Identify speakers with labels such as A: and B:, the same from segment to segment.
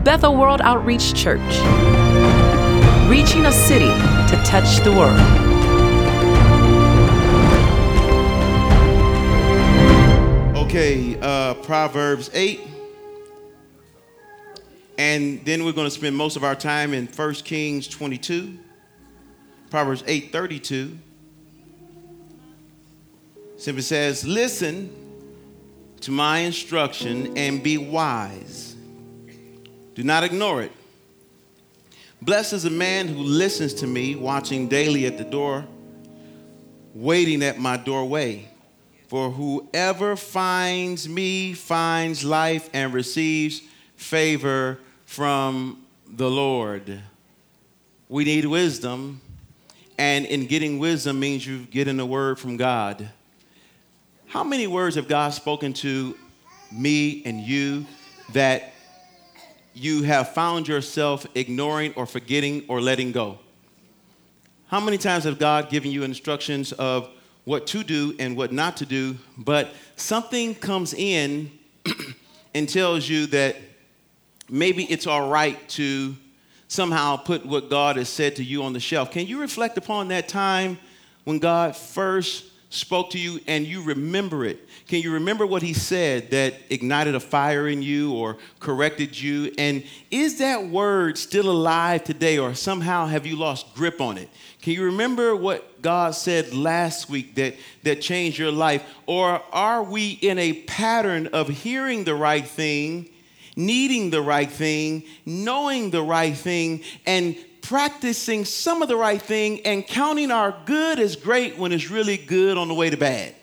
A: Bethel World Outreach Church, reaching a city to touch the world.
B: Okay, Proverbs 8. And then we're going to spend most of our time in 1 Kings 22. Proverbs 8:32. Simply says, listen to my instruction and be wise. Do not ignore it. Blessed is a man who listens to me, watching daily at the door, waiting at my doorway. For whoever finds me finds life and receives favor from the Lord. We need wisdom, and in getting wisdom means you're getting a word from God. How many words have God spoken to me and you that you have found yourself ignoring or forgetting or letting go? How many times have God given you instructions of what to do and what not to do, but something comes in and tells you that maybe it's all right to somehow put what God has said to you on the shelf? Can you reflect upon that time when God first spoke to you and you remember it? Can you remember what he said that ignited a fire in you or corrected you? And is that word still alive today, or somehow have you lost grip on it? Can you remember what God said last week that changed your life? Or are we in a pattern of hearing the right thing, needing the right thing, knowing the right thing, and practicing some of the right thing and counting our good as great when it's really good on the way to bad?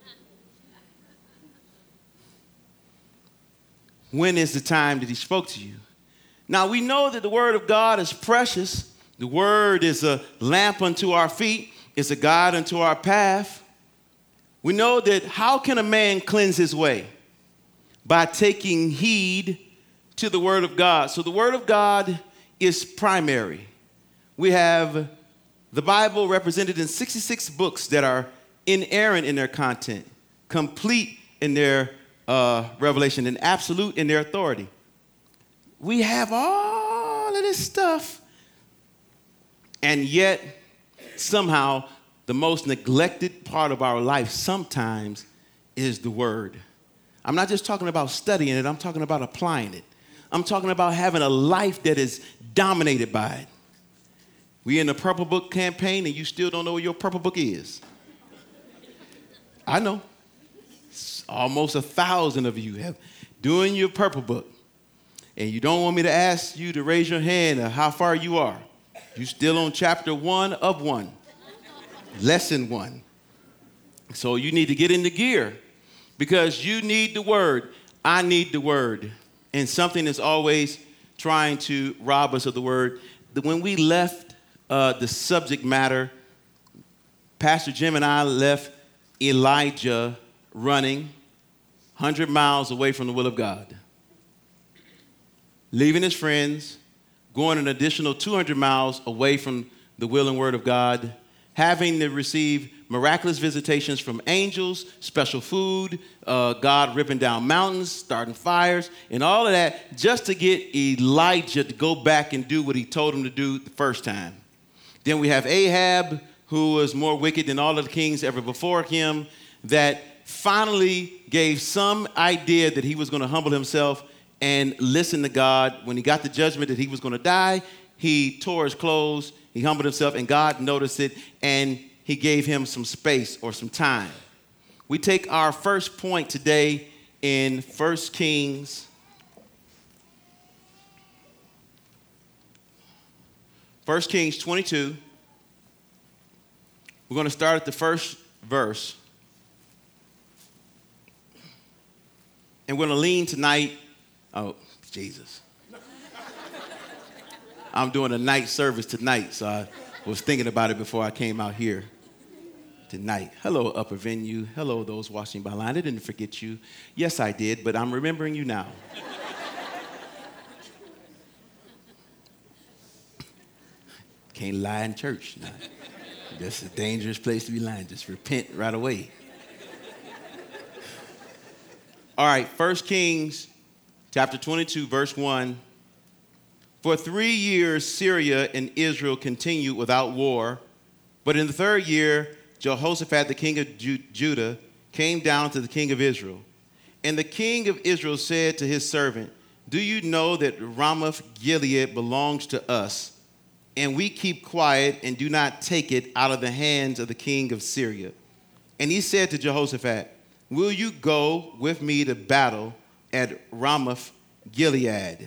B: When is the time that he spoke to you? Now, we know that the word of God is precious. The word is a lamp unto our feet. It's a guide unto our path. We know that how can a man cleanse his way? By taking heed to the word of God. So the word of God is primary. We have the Bible represented in 66 books that are inerrant in their content, complete in their revelation, and absolute in their authority. We have all of this stuff, and yet somehow the most neglected part of our life sometimes is the word. I'm not just talking about studying it, I'm talking about applying it. I'm talking about having a life that is dominated by it. We're in the Purple Book campaign, and you still don't know what your Purple Book is. I know. Almost 1,000 of you have doing your Purple Book. And you don't want me to ask you to raise your hand of how far you are. You're still on chapter 1 of 1. Lesson 1. So you need to get into gear, because you need the word. I need the word. And something is always trying to rob us of the word. When we left the subject matter, Pastor Jim and I left Elijah running 100 miles away from the will of God, leaving his friends, going an additional 200 miles away from the will and word of God, having to receive miraculous visitations from angels, special food, God ripping down mountains, starting fires, and all of that just to get Elijah to go back and do what he told him to do the first time. Then we have Ahab, who was more wicked than all of the kings ever before him, that finally gave some idea that he was going to humble himself and listen to God. When he got the judgment that he was going to die, he tore his clothes, he humbled himself, and God noticed it, and he gave him some space or some time. We take our first point today in 1 Kings. 1 Kings 22. We're going to start at the first verse. And we're going to lean tonight. Oh, Jesus. I'm doing a night service tonight, so I was thinking about it before I came out here tonight. Hello, Upper Venue. Hello, those watching by line. I didn't forget you. Yes, I did, but I'm remembering you now. Can't lie in church. No. That's a dangerous place to be lying. Just repent right away. All right, 1 Kings chapter 22, verse 1. For 3 years, Syria and Israel continued without war. But in the third year, Jehoshaphat, the king of Judah, came down to the king of Israel. And the king of Israel said to his servant, "Do you know that Ramoth Gilead belongs to us, and we keep quiet and do not take it out of the hands of the king of Syria?" And he said to Jehoshaphat, "Will you go with me to battle at Ramoth Gilead?"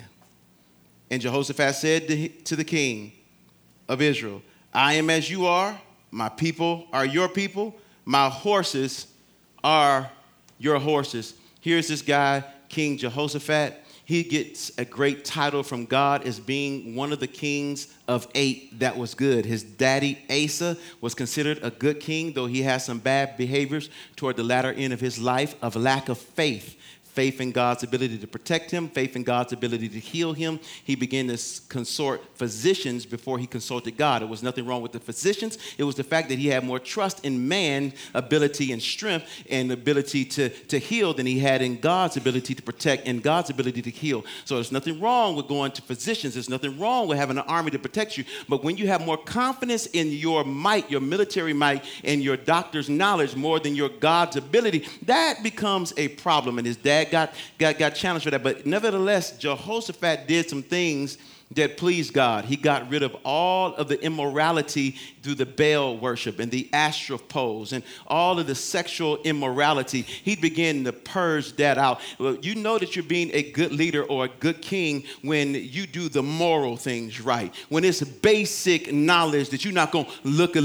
B: And Jehoshaphat said to the king of Israel, "I am as you are, my people are your people, my horses are your horses." Here's this guy, King Jehoshaphat. He gets a great title from God as being one of the kings of 8 that was good. His daddy, Asa, was considered a good king, though he had some bad behaviors toward the latter end of his life of lack of faith. Faith in God's ability to protect him, faith in God's ability to heal him. He began to consort physicians before he consulted God. It was nothing wrong with the physicians. It was the fact that he had more trust in man's ability and strength and ability to heal than he had in God's ability to protect and God's ability to heal. So there's nothing wrong with going to physicians. There's nothing wrong with having an army to protect you. But when you have more confidence in your might, your military might, and your doctor's knowledge more than your God's ability, that becomes a problem. And his dad got challenged for that. But nevertheless, Jehoshaphat did some things that pleased God. He got rid of all of the immorality through the Baal worship and the Asherah poles and all of the sexual immorality. He began to purge that out. Well, you know that you're being a good leader or a good king when you do the moral things right. When it's basic knowledge that you're not going to look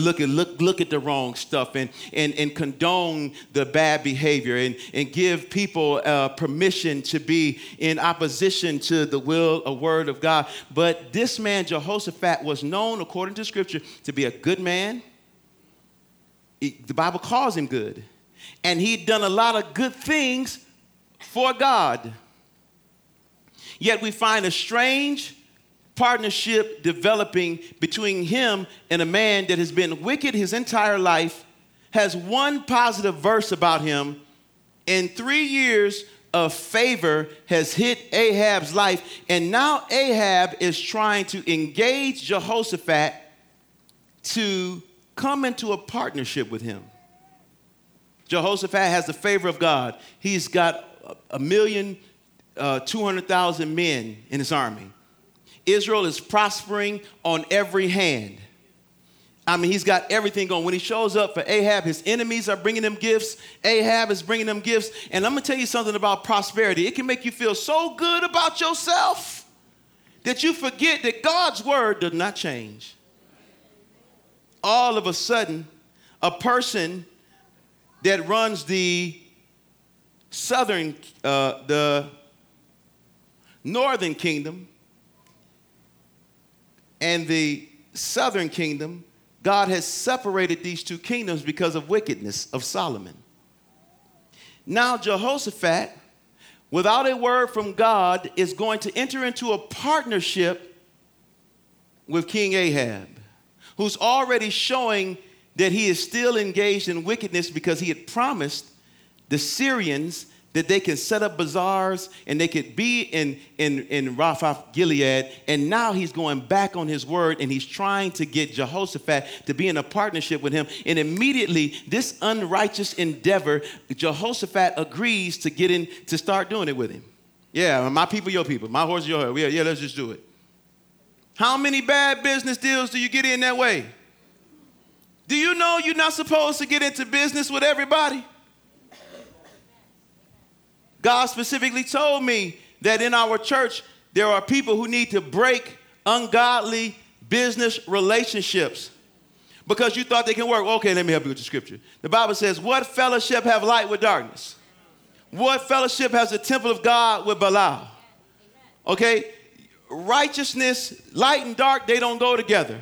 B: at the wrong stuff and condone the bad behavior and give people permission to be in opposition to the will or word of God. But this man, Jehoshaphat, was known, according to Scripture, to be a good man. The Bible calls him good. And he'd done a lot of good things for God. Yet we find a strange partnership developing between him and a man that has been wicked his entire life, has one positive verse about him. In 3 years of favor has hit Ahab's life, and now Ahab is trying to engage Jehoshaphat to come into a partnership with him. Jehoshaphat has the favor of God. He's got 1,200,000 men in his army. Israel is prospering on every hand. I mean, he's got everything going. When he shows up for Ahab, his enemies are bringing him gifts. Ahab is bringing them gifts. And I'm going to tell you something about prosperity. It can make you feel so good about yourself that you forget that God's word does not change. All of a sudden, a person that runs the northern kingdom and the southern kingdom, God has separated these two kingdoms because of wickedness of Solomon. Now Jehoshaphat, without a word from God, is going to enter into a partnership with King Ahab, who's already showing that he is still engaged in wickedness because he had promised the Syrians that they can set up bazaars and they could be in Ramoth Gilead. And now he's going back on his word and he's trying to get Jehoshaphat to be in a partnership with him. And immediately, this unrighteous endeavor, Jehoshaphat agrees to get in to start doing it with him. Yeah, my people, your people. My horse, your horse. Yeah, let's just do it. How many bad business deals do you get in that way? Do you know you're not supposed to get into business with everybody? God specifically told me that in our church, there are people who need to break ungodly business relationships because you thought they can work. Okay, let me help you with the scripture. The Bible says, what fellowship have light with darkness? What fellowship has the temple of God with Belial? Okay, righteousness, light and dark, they don't go together.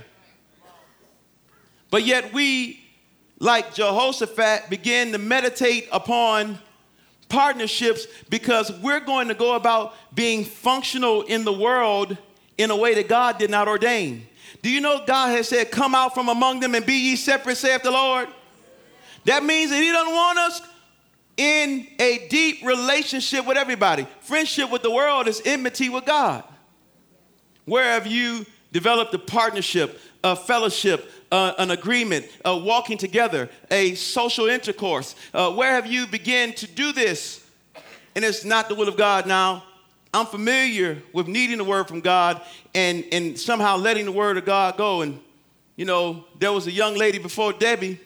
B: But yet we, like Jehoshaphat, begin to meditate upon partnerships because we're going to go about being functional in the world in a way that God did not ordain. Do you know God has said, come out from among them and be ye separate, saith the Lord? That means that he doesn't want us in a deep relationship with everybody. Friendship with the world is enmity with God. Where have you developed a partnership, a fellowship, an agreement, a walking together, a social intercourse? Where have you begun to do this? And it's not the will of God now. I'm familiar with needing the word from God and somehow letting the word of God go. And, you know, there was a young lady before Debbie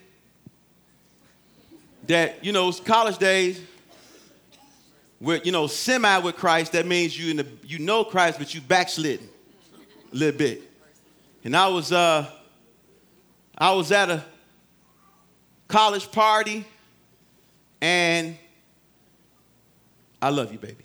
B: that, you know, college days, with, you know, semi with Christ. That means you know Christ, but you backslidden a little bit. And I was at a college party, and I love you, baby.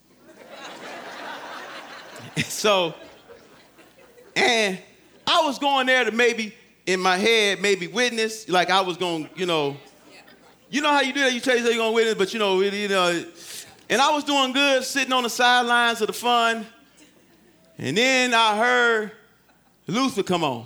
B: And I was going there to maybe, in my head, maybe witness, like I was going, you know how you do that? You tell yourself you're going to witness, but you know, and I was doing good, sitting on the sidelines of the fun, and then I heard Luther come on.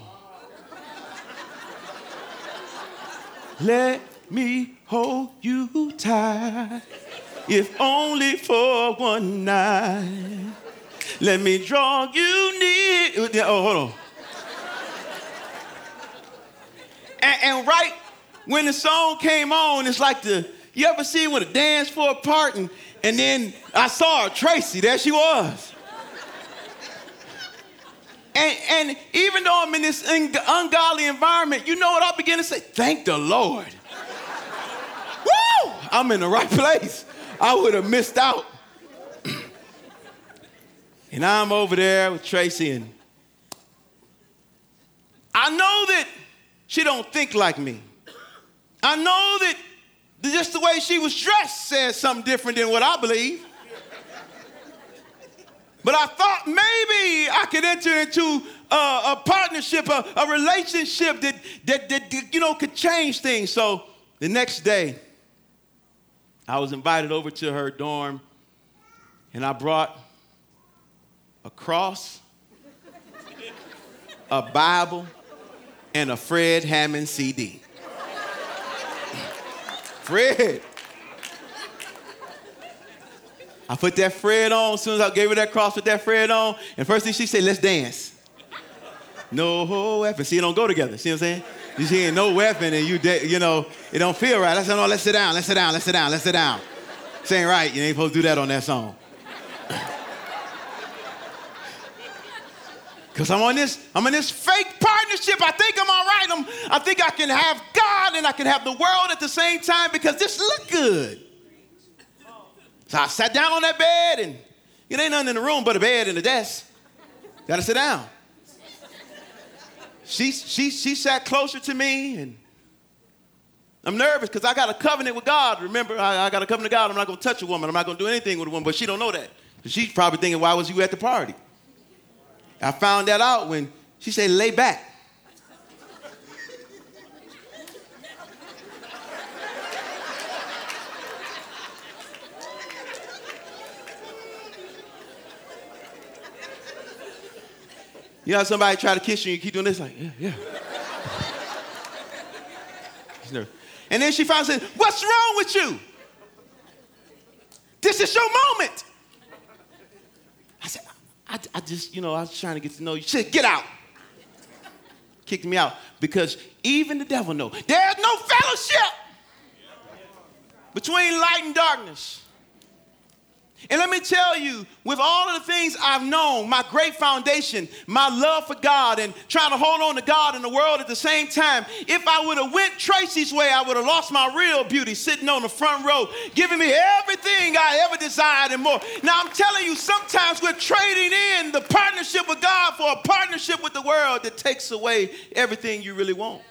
B: Let me hold you tight, if only for one night. Let me draw you near. Oh, hold on. And right when the song came on, it's like you ever see when a dance floor part and then I saw her, Tracy, there she was. And even though I'm in this ungodly environment, you know what I begin to say? Thank the Lord. Woo! I'm in the right place. I would have missed out. And I'm over there with Tracy, and I know that she don't think like me. I know that just the way she was dressed says something different than what I believe. But I thought maybe I could enter into a partnership, a relationship that you know, could change things. So the next day, I was invited over to her dorm, and I brought a cross, a Bible, and a Fred Hammond CD. Fred. I put that Fred on. As soon as I gave her that cross with that Fred on, and first thing she said, let's dance. No weapon. See, it don't go together. See what I'm saying? You see, no weapon, and you know, it don't feel right. I said, no, let's sit down, let's sit down, let's sit down, let's sit down. This ain't right. You ain't supposed to do that on that song. Because I'm in this fake partnership. I think I'm all right. I think I can have God and I can have the world at the same time because this look good. So I sat down on that bed, and it ain't nothing in the room but a bed and a desk. Got to sit down. She sat closer to me, and I'm nervous because I got a covenant with God. Remember, I got a covenant with God. I'm not going to touch a woman. I'm not going to do anything with a woman, but she don't know that. She's probably thinking, why was you at the party? I found that out when she said, lay back. You know, somebody try to kiss you and you keep doing this, like, yeah. And then she finally said, what's wrong with you? This is your moment. I said, I just, you know, I was trying to get to know you. She said, get out. Kicked me out because even the devil knows there's no fellowship between light and darkness. And let me tell you, with all of the things I've known, my great foundation, my love for God and trying to hold on to God and the world at the same time, if I would have went Tracy's way, I would have lost my real beauty sitting on the front row, giving me everything I ever desired and more. Now, I'm telling you, sometimes we're trading in the partnership with God for a partnership with the world that takes away everything you really want.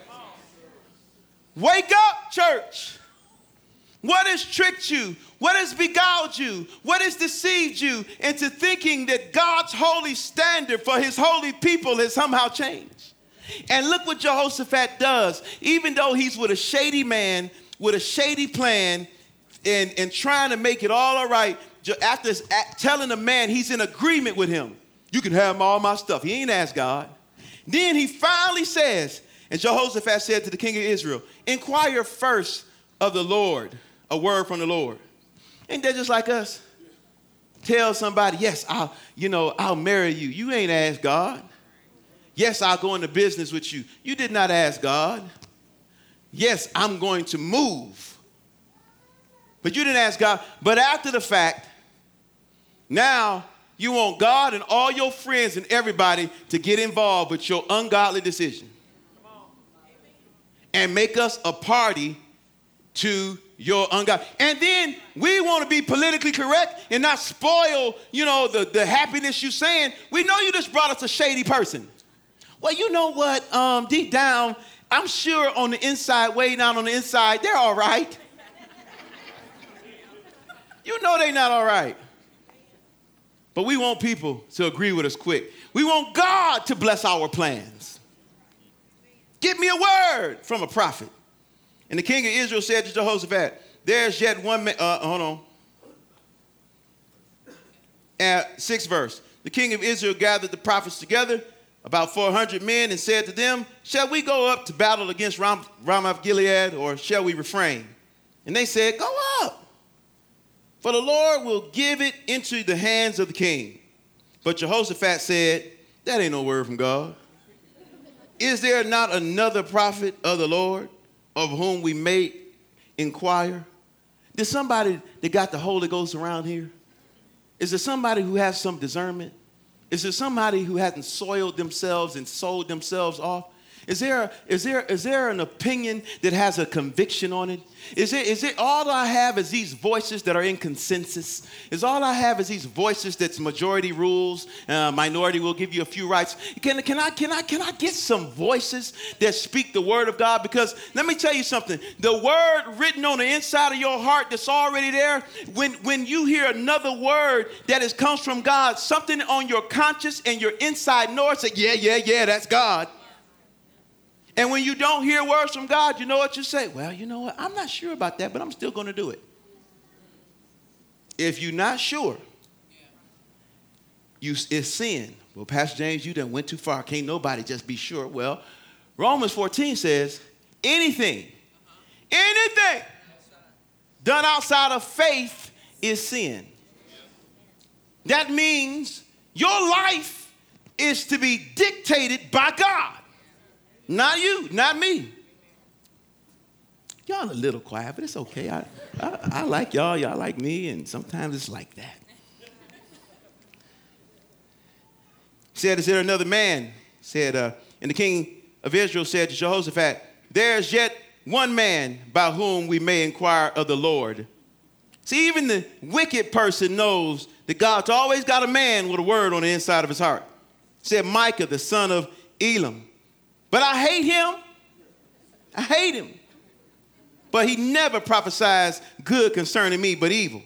B: Wake up, church. What has tricked you? What has beguiled you? What has deceived you into thinking that God's holy standard for his holy people has somehow changed? And look what Jehoshaphat does. Even though he's with a shady man, with a shady plan, and trying to make it all right, after telling the man he's in agreement with him, you can have all my stuff. He ain't asked God. Then he finally says, and Jehoshaphat said to the king of Israel, inquire first of the Lord, a word from the Lord. Ain't that just like us? tell somebody, yes, I'll marry you. You ain't asked God. Yes, I'll go into business with you. You did not ask God. Yes, I'm going to move. But you didn't ask God. But after the fact, now you want God and all your friends and everybody to get involved with your ungodly decision. And make us a party to your ungodly. And then we want to be politically correct and not spoil, the happiness you're saying. We know you just brought us a shady person. Well, you know what? Deep down, I'm sure on the inside, way down on the inside, they're all right. You know they're not all right. But we want people to agree with us quick. We want God to bless our plans. Give me a word from a prophet. And the king of Israel said to Jehoshaphat, there's yet one man. Hold on. 6th verse. The king of Israel gathered the prophets together, about 400 men, and said to them, shall we go up to battle against Ramoth Gilead, or shall we refrain? And they said, go up, for the Lord will give it into the hands of the king. But Jehoshaphat said, that ain't no word from God. Is there not another prophet of the Lord of whom we may inquire? There's somebody that got the Holy Ghost around here? Is there somebody who has some discernment? Is there somebody who hasn't soiled themselves and sold themselves off? Is there an opinion that has a conviction on it? Is it all I have is these voices that are in consensus? Is all I have is these voices that's majority rules, minority will give you a few rights? Can I get some voices that speak the word of God? Because let me tell you something. The word written on the inside of your heart that's already there, when you hear another word that comes from God, something on your conscience and your inside knows that, yeah, that's God. And when you don't hear words from God, you know what you say? Well, you know what? I'm not sure about that, but I'm still going to do it. If you're not sure, it's sin. Well, Pastor James, you done went too far. Can't nobody just be sure. Well, Romans 14 says, anything done outside of faith is sin. That means your life is to be dictated by God. Not you, not me. Y'all a little quiet, but it's okay. I like y'all like me, and sometimes it's like that. Said, is there another man? Said, and the king of Israel said to Jehoshaphat, there's yet one man by whom we may inquire of the Lord. See, even the wicked person knows that God's always got a man with a word on the inside of his heart. Said Micah, the son of Elam. But I hate him. But he never prophesies good concerning me, but evil.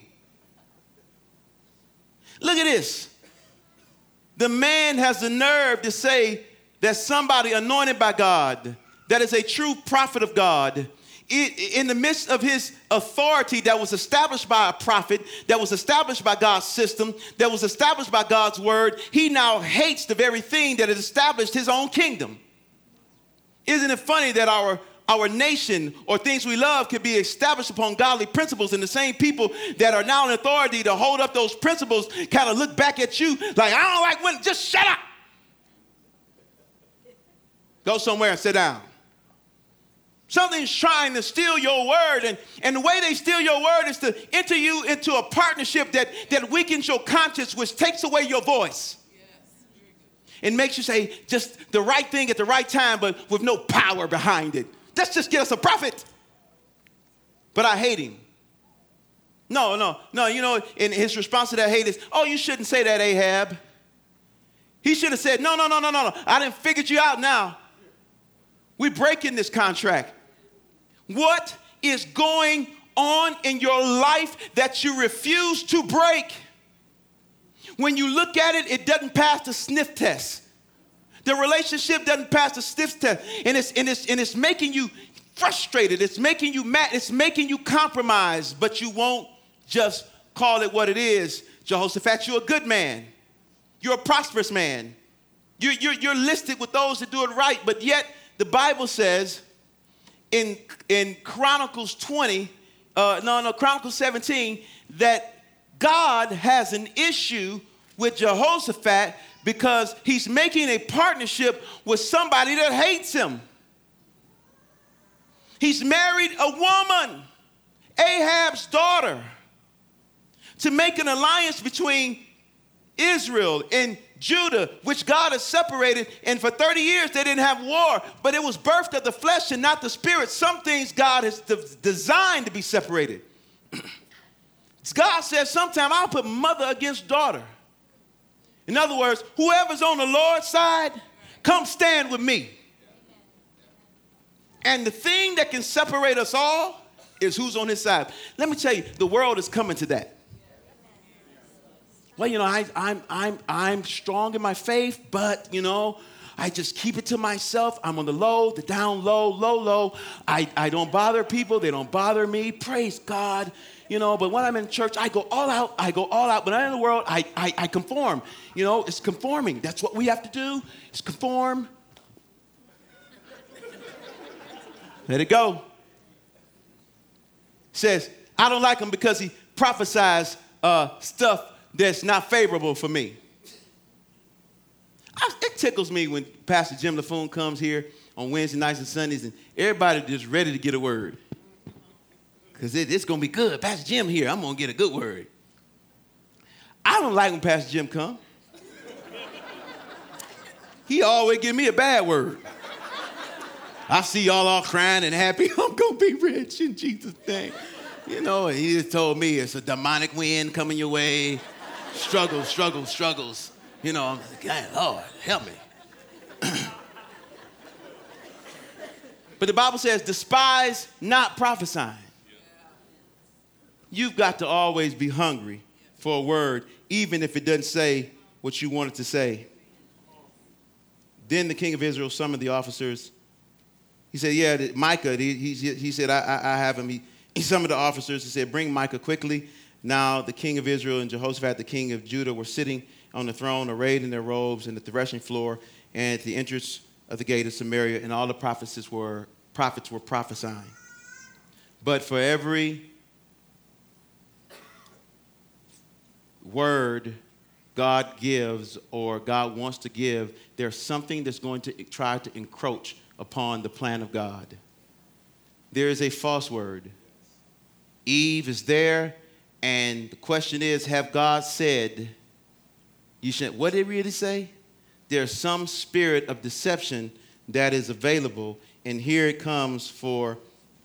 B: Look at this. The man has the nerve to say that somebody anointed by God, that is a true prophet of God, in the midst of his authority that was established by a prophet, that was established by God's system, that was established by God's word, he now hates the very thing that has established his own kingdom. Isn't it funny that our nation or things we love can be established upon godly principles, and the same people that are now in authority to hold up those principles kind of look back at you like, I don't like women, just shut up. Go somewhere and sit down. Something's trying to steal your word, and the way they steal your word is to enter you into a partnership that weakens your conscience, which takes away your voice. And makes you say just the right thing at the right time, but with no power behind it. Let's just get us a prophet. But I hate him. No. And his response to that hate is, oh, you shouldn't say that, Ahab. He should have said, no. I done figured you out now. We're breaking this contract. What is going on in your life that you refuse to break? When you look at it, it doesn't pass the sniff test. The relationship doesn't pass the sniff test. And it's making you frustrated. It's making you mad. It's making you compromise. But you won't just call it what it is. Jehoshaphat, you're a good man. You're a prosperous man. You're listed with those that do it right. But yet the Bible says in Chronicles 17 that God has an issue with Jehoshaphat because he's making a partnership with somebody that hates him. He's married a woman, Ahab's daughter, to make an alliance between Israel and Judah, which God has separated. And for 30 years, they didn't have war, but it was birthed of the flesh and not the spirit. Some things God has designed to be separated. God says, sometime I'll put mother against daughter. In other words, whoever's on the Lord's side, come stand with me. And the thing that can separate us all is who's on his side. Let me tell you, the world is coming to that. Well, I'm strong in my faith, but, I just keep it to myself. I'm on the low, the down low, low. I don't bother people. They don't bother me. Praise God. But when I'm in church, I go all out. But when I'm in the world, I conform. It's conforming. That's what we have to do. It's conform. Let it go. Says, I don't like him because he prophesies stuff that's not favorable for me. It tickles me when Pastor Jim LaFoon comes here on Wednesday nights and Sundays and everybody just ready to get a word. Because it's going to be good. Pastor Jim here, I'm going to get a good word. I don't like when Pastor Jim comes. He always give me a bad word. I see y'all all crying and happy. I'm going to be rich in Jesus' name. And he just told me it's a demonic wind coming your way. Struggles. I'm like, God, Lord, help me. But the Bible says, despise not prophesying. You've got to always be hungry for a word, even if it doesn't say what you want it to say. Then the king of Israel summoned the officers. He said, Micah, he said, I have him. He summoned the officers. He said, bring Micah quickly. Now the king of Israel and Jehoshaphat, the king of Judah, were sitting on the throne, arrayed in their robes, in the threshing floor, and at the entrance of the gate of Samaria, and all the prophets were prophesying. But for every word God gives or God wants to give, there's something that's going to try to encroach upon the plan of God. There is a false word. Eve is there, and the question is, have God said, you should, what did he really say? There's some spirit of deception that is available, and here it comes for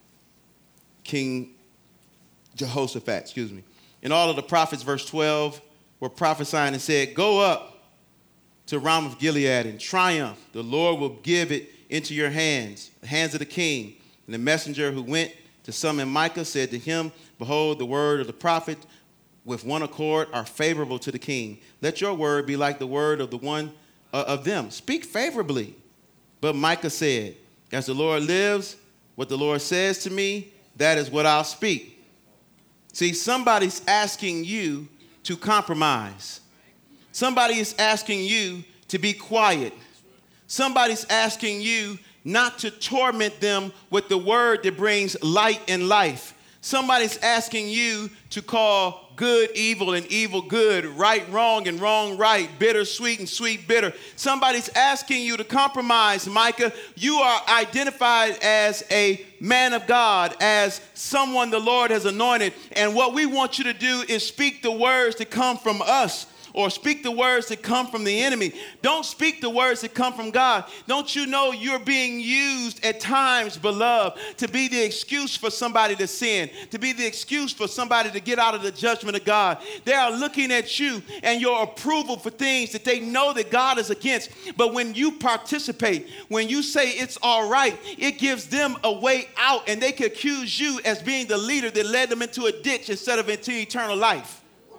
B: King Jehoshaphat, And all of the prophets, verse 12, were prophesying and said, go up to Ramoth Gilead and triumph. The Lord will give it into your hands, the hands of the king. And the messenger who went to summon Micah said to him, behold, the word of the prophet with one accord are favorable to the king. Let your word be like the word of the one of them. Speak favorably. But Micah said, as the Lord lives, what the Lord says to me, that is what I'll speak. See, somebody's asking you to compromise. Somebody is asking you to be quiet. Somebody's asking you not to torment them with the word that brings light and life. Somebody's asking you to call good evil and evil good, right wrong and wrong right, bitter sweet and sweet bitter. Somebody's asking you to compromise, Micah. You are identified as a man of God, as someone the Lord has anointed. And what we want you to do is speak the words that come from us, or speak the words that come from the enemy. Don't speak the words that come from God. Don't you know you're being used at times, beloved, to be the excuse for somebody to sin, to be the excuse for somebody to get out of the judgment of God. They are looking at you and your approval for things that they know that God is against. But when you participate, when you say it's all right, it gives them a way out, and they can accuse you as being the leader that led them into a ditch instead of into eternal life.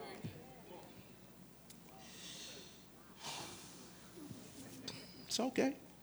B: It's okay.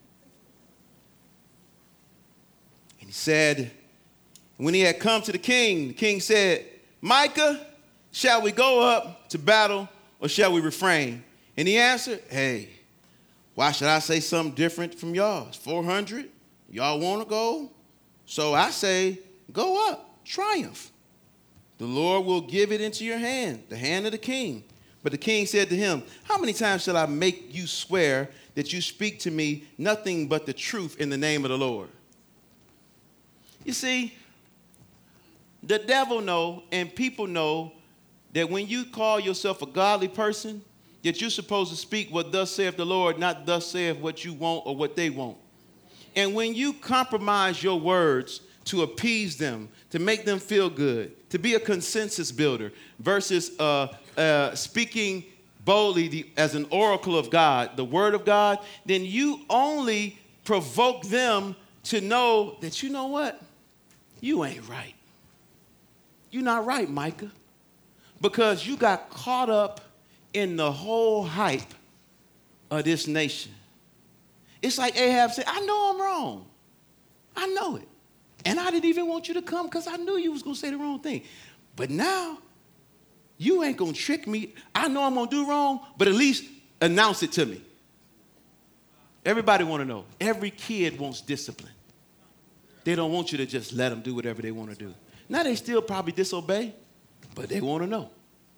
B: And he said, when he had come to the king said, Micah, shall we go up to battle or shall we refrain? And he answered, hey, why should I say something different from y'all? It's 400. Y'all want to go? So I say, go up, triumph. the Lord will give it into your hand, the hand of the king. But the king said to him, how many times shall I make you swear that you speak to me nothing but the truth in the name of the Lord? You see, the devil know and people know that when you call yourself a godly person, that you're supposed to speak what thus saith the Lord, not thus saith what you want or what they want. And when you compromise your words to appease them, to make them feel good, to be a consensus builder versus speaking boldly as an oracle of God, the word of God, then you only provoke them to know that, you know what? You ain't right. You're not right, Micah, because you got caught up in the whole hype of this nation. It's like Ahab said, I know I'm wrong. I know it. And I didn't even want you to come because I knew you was going to say the wrong thing. But now, you ain't going to trick me. I know I'm going to do wrong, but at least announce it to me. Everybody want to know. Every kid wants discipline. They don't want you to just let them do whatever they want to do. Now, they still probably disobey, but they want to know.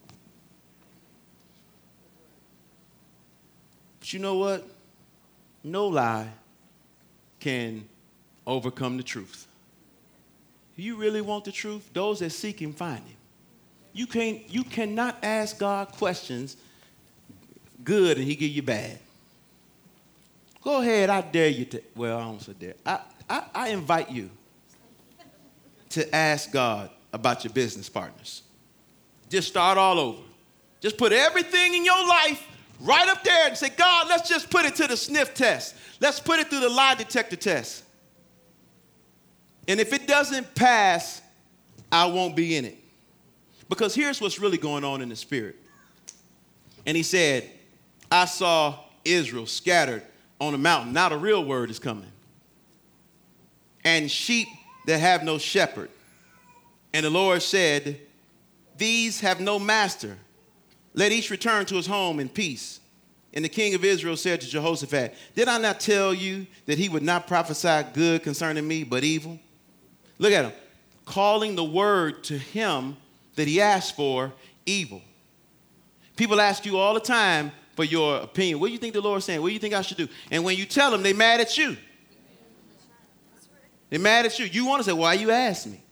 B: But you know what? No lie can overcome the truth. You really want the truth? Those that seek him find him. You cannot ask God questions good and he give you bad. Go ahead, I dare you to, well, I don't say dare. I invite you to ask God about your business partners. Just start all over. Just put everything in your life right up there and say, God, let's just put it to the sniff test. Let's put it through the lie detector test. And if it doesn't pass, I won't be in it. Because here's what's really going on in the spirit. And he said, I saw Israel scattered on a mountain. Now the real word is coming. And sheep that have no shepherd. And the Lord said, these have no master. Let each return to his home in peace. And the king of Israel said to Jehoshaphat, did I not tell you that he would not prophesy good concerning me, but evil? Look at him, calling the word to him that he asked for evil. People ask you all the time for your opinion. What do you think the Lord's saying? What do you think I should do? And when you tell them, they're mad at you. They're mad at you. You want to say, why you ask me?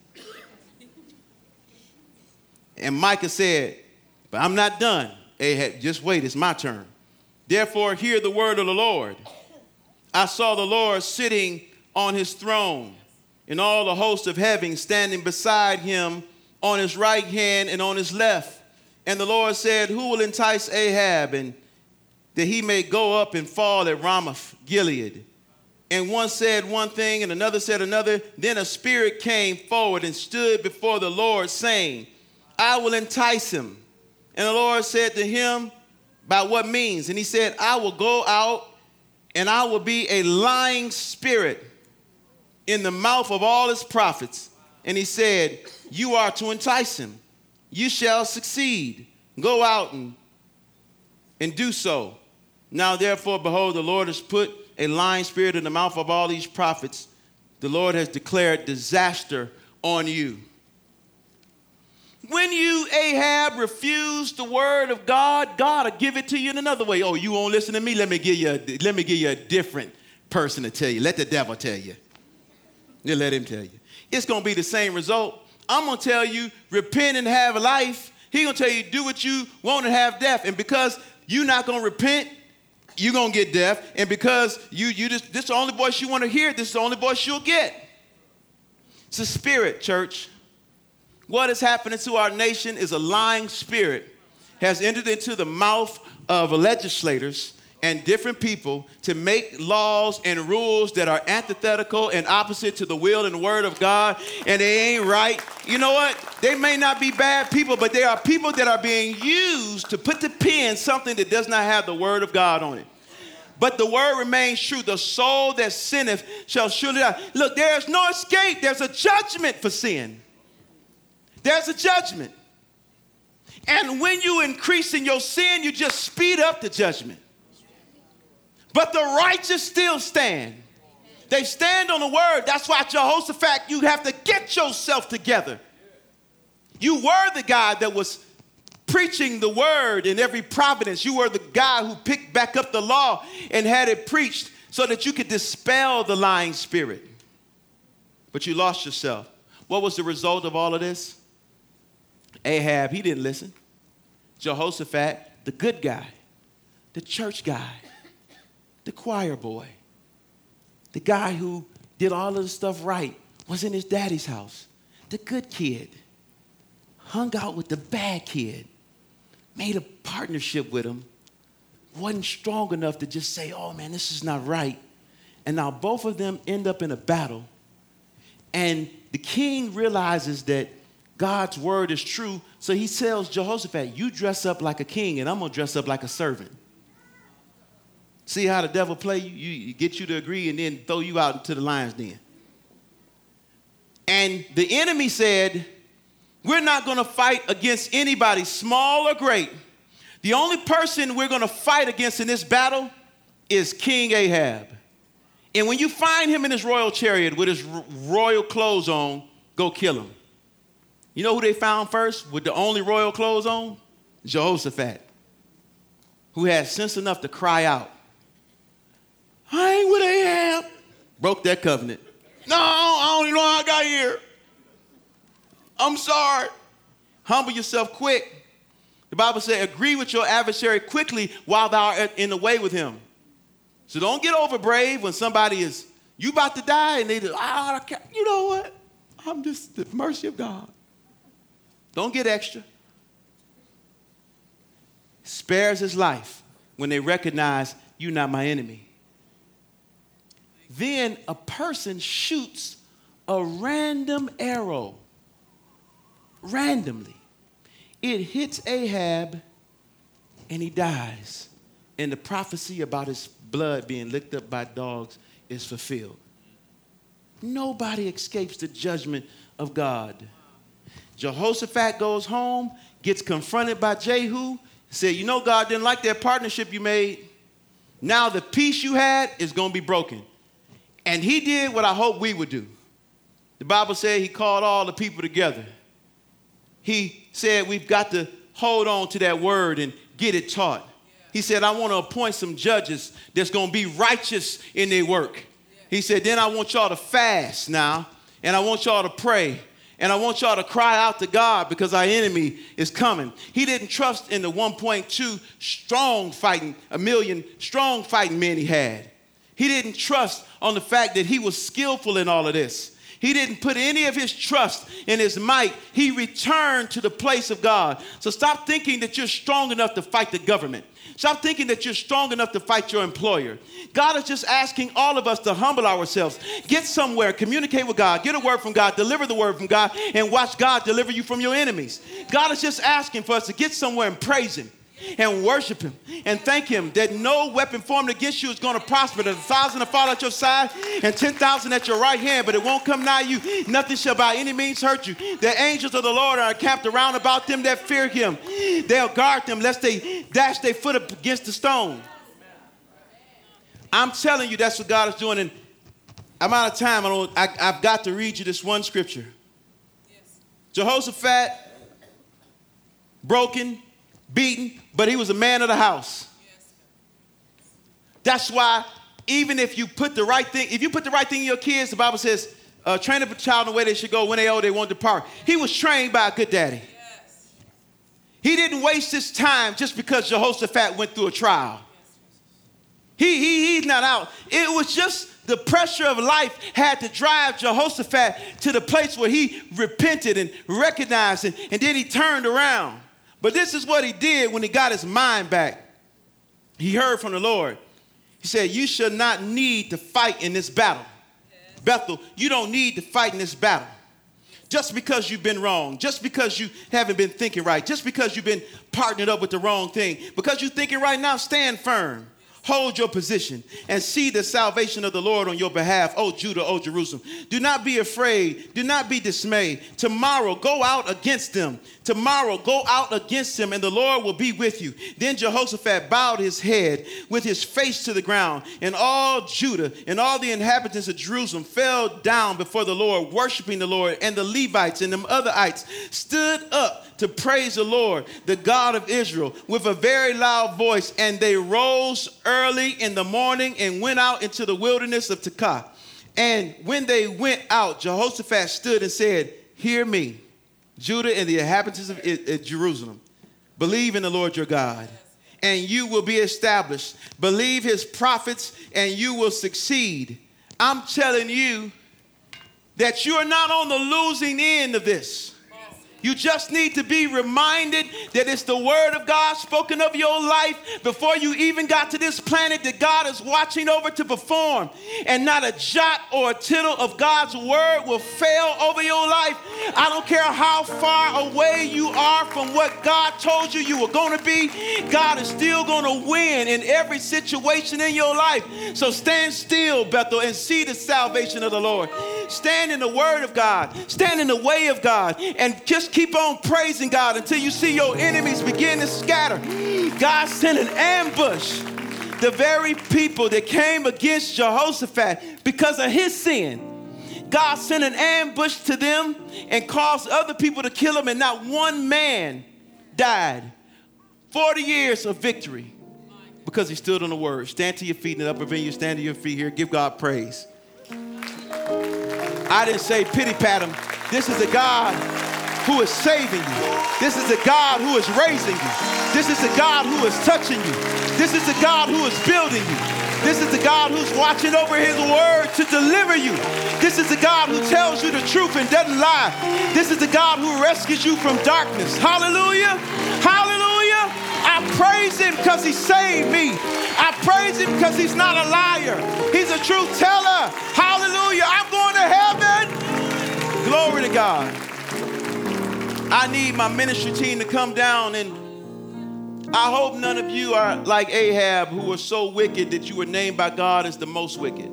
B: And Micah said, but I'm not done. Ahab, just wait, it's my turn. Therefore, hear the word of the Lord. I saw the Lord sitting on his throne, and all the hosts of heaven standing beside him on his right hand and on his left. And the Lord said, who will entice Ahab, and that he may go up and fall at Ramoth Gilead? And one said one thing, and another said another. Then a spirit came forward and stood before the Lord, saying, I will entice him. And the Lord said to him, by what means? And he said, I will go out, and I will be a lying spirit in the mouth of all his prophets. And he said, you are to entice him. You shall succeed. Go out and do so. Now, therefore, behold, the Lord has put a lying spirit in the mouth of all these prophets. The Lord has declared disaster on you. When you, Ahab, refuse the word of God, God will give it to you in another way. Oh, you won't listen to me? Let me give you a different person to tell you. Let the devil tell you. You let him tell you. It's going to be the same result. I'm going to tell you, repent and have life. He's going to tell you, do what you want and have death. And because you're not going to repent, you're going to get death. And because this is the only voice you want to hear, this is the only voice you'll get. It's a spirit, church. What is happening to our nation is a lying spirit has entered into the mouth of legislators and different people to make laws and rules that are antithetical and opposite to the will and word of God, and they ain't right. You know what? They may not be bad people, but they are people that are being used to put to pen something that does not have the word of God on it. But the word remains true. The soul that sinneth shall surely die. Look, there's no escape. There's a judgment for sin. There's a judgment. And when you increase in your sin, you just speed up the judgment. But the righteous still stand. They stand on the word. That's why, Jehoshaphat, you have to get yourself together. You were the guy that was preaching the word in every providence. You were the guy who picked back up the law and had it preached so that you could dispel the lying spirit. But you lost yourself. What was the result of all of this? Ahab, he didn't listen. Jehoshaphat, the good guy, the church guy, the choir boy, the guy who did all of the stuff right, was in his daddy's house. The good kid hung out with the bad kid, made a partnership with him, wasn't strong enough to just say, oh man, this is not right. And now both of them end up in a battle. And the king realizes that God's word is true, so he tells Jehoshaphat, you dress up like a king and I'm going to dress up like a servant. See how the devil play you? You get you to agree and then throw you out into the lion's den. And the enemy said, we're not going to fight against anybody, small or great. The only person we're going to fight against in this battle is King Ahab. And when you find him in his royal chariot with his royal clothes on, go kill him. You know who they found first with the only royal clothes on? Jehoshaphat, who had sense enough to cry out, I ain't with Ahab. Broke that covenant. No, I don't even know how I got here. I'm sorry. Humble yourself quick. The Bible says, agree with your adversary quickly while thou art in the way with him. So don't get over brave when somebody is, you about to die, and they just, you know what? I'm just the mercy of God. Don't get extra. Spares his life when they recognize you're not my enemy. Then a person shoots a random arrow. Randomly. It hits Ahab and he dies. And the prophecy about his blood being licked up by dogs is fulfilled. Nobody escapes the judgment of God. Jehoshaphat goes home, gets confronted by Jehu, said, you know God didn't like that partnership you made. Now the peace you had is going to be broken. And he did what I hope we would do. The Bible said he called all the people together. He said we've got to hold on to that word and get it taught. He said, I want to appoint some judges that's going to be righteous in their work. He said, then I want y'all to fast now, and I want y'all to pray, and I want y'all to cry out to God because our enemy is coming. He didn't trust in the 1.2 million strong fighting men he had. He didn't trust on the fact that he was skillful in all of this. He didn't put any of his trust in his might. He returned to the place of God. So stop thinking that you're strong enough to fight the government. Stop thinking that you're strong enough to fight your employer. God is just asking all of us to humble ourselves. Get somewhere, communicate with God, get a word from God, deliver the word from God, and watch God deliver you from your enemies. God is just asking for us to get somewhere and praise him and worship him and thank him that no weapon formed against you is going to prosper. That 1,000 will fall at your side and 10,000 at your right hand, but it won't come nigh you. Nothing shall by any means hurt you. The angels of the Lord are encamped around about them that fear him. They'll guard them lest they dash their foot up against the stone. I'm telling you, that's what God is doing. And I'm out of time. I've got to read you this one scripture. Jehoshaphat, broken, beaten, but he was a man of the house. That's why even if you put the right thing, if you put the right thing in your kids, the Bible says, train up a child in the way they should go. When they old, they won't depart. He was trained by a good daddy. Yes. He didn't waste his time just because Jehoshaphat went through a trial. He's not out. It was just the pressure of life had to drive Jehoshaphat to the place where he repented and recognized it, and then he turned around. But this is what he did when he got his mind back. He heard from the Lord. He said, you shall not need to fight in this battle. Yes. Bethel, you don't need to fight in this battle. Just because you've been wrong, just because you haven't been thinking right, just because you've been partnered up with the wrong thing, because you're thinking right now, stand firm. Hold your position and see the salvation of the Lord on your behalf, O Judah, O Jerusalem. Do not be afraid. Do not be dismayed. Tomorrow, go out against them. Tomorrow, go out against them, and the Lord will be with you. Then Jehoshaphat bowed his head with his face to the ground, and all Judah and all the inhabitants of Jerusalem fell down before the Lord, worshiping the Lord. And the Levites and them otherites stood up to praise the Lord, the God of Israel, with a very loud voice, and they rose early in the morning and went out into the wilderness of Tekoa. And when they went out, Jehoshaphat stood and said, hear me, Judah and the inhabitants of Jerusalem. Believe in the Lord your God, and you will be established. Believe his prophets, and you will succeed. I'm telling you that you are not on the losing end of this. You just need to be reminded that it's the word of God spoken of your life before you even got to this planet that God is watching over to perform. And not a jot or a tittle of God's word will fail over your life. I don't care how far away you are from what God told you you were going to be. God is still going to win in every situation in your life. So stand still, Bethel, and see the salvation of the Lord. Stand in the word of God. Stand in the way of God. And just keep on praising God until you see your enemies begin to scatter. God sent an ambush. The very people that came against Jehoshaphat because of his sin, God sent an ambush to them and caused other people to kill him, and not one man died. 40 years of victory because he stood on the word. Stand to your feet in the upper venue. Stand to your feet here. Give God praise. I didn't say pity pat him. This is a God who is saving you. This is a God who is raising you. This is a God who is touching you. This is a God who is building you. This is the God who's watching over his word to deliver you. This is the God who tells you the truth and doesn't lie. This is the God who rescues you from darkness. Hallelujah. Hallelujah. I praise him because he saved me. I praise him because he's not a liar. He's a truth teller. Hallelujah. I'm going to heaven. Glory to God. I need my ministry team to come down, and I hope none of you are like Ahab, who was so wicked that you were named by God as the most wicked.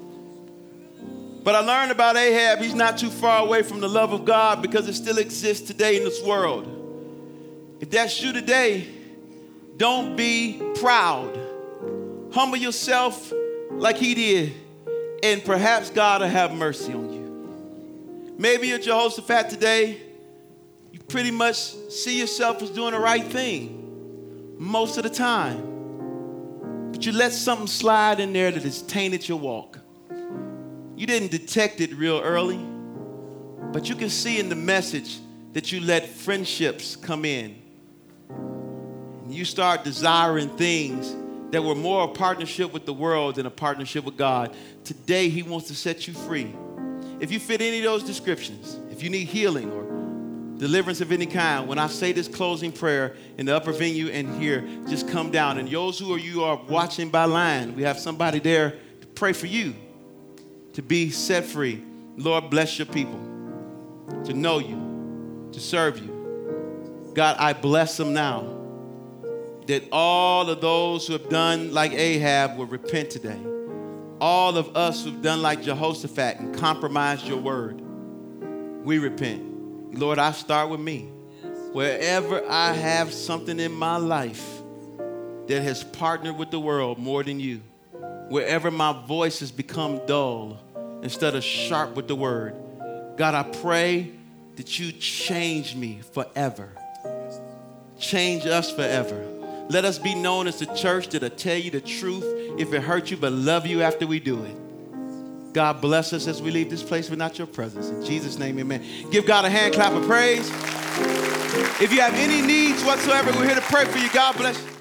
B: But I learned about Ahab, he's not too far away from the love of God because it still exists today in this world. If that's you today, don't be proud. Humble yourself like he did, and perhaps God will have mercy on you. Maybe you're Jehoshaphat today. You pretty much see yourself as doing the right thing most of the time. But you let something slide in there that has tainted your walk. You didn't detect it real early, but you can see in the message that you let friendships come in. And you start desiring things that were more a partnership with the world than a partnership with God. Today, he wants to set you free. If you fit any of those descriptions, if you need healing or deliverance of any kind, when I say this closing prayer in the upper venue and here, just come down. And those who you are watching by line, we have somebody there to pray for you to be set free. Lord, bless your people to know you, to serve you. God, I bless them now, that all of those who have done like Ahab will repent today. All of us who've done like Jehoshaphat and compromised your word, we repent. Lord, I start with me. Wherever I have something in my life that has partnered with the world more than you, wherever my voice has become dull instead of sharp with the word, God, I pray that you change me forever. Change us forever. Let us be known as the church that'll tell you the truth if it hurts you, but love you after we do it. God bless us as we leave this place without your presence. In Jesus' name, amen. Give God a hand clap of praise. If you have any needs whatsoever, we're here to pray for you. God bless you.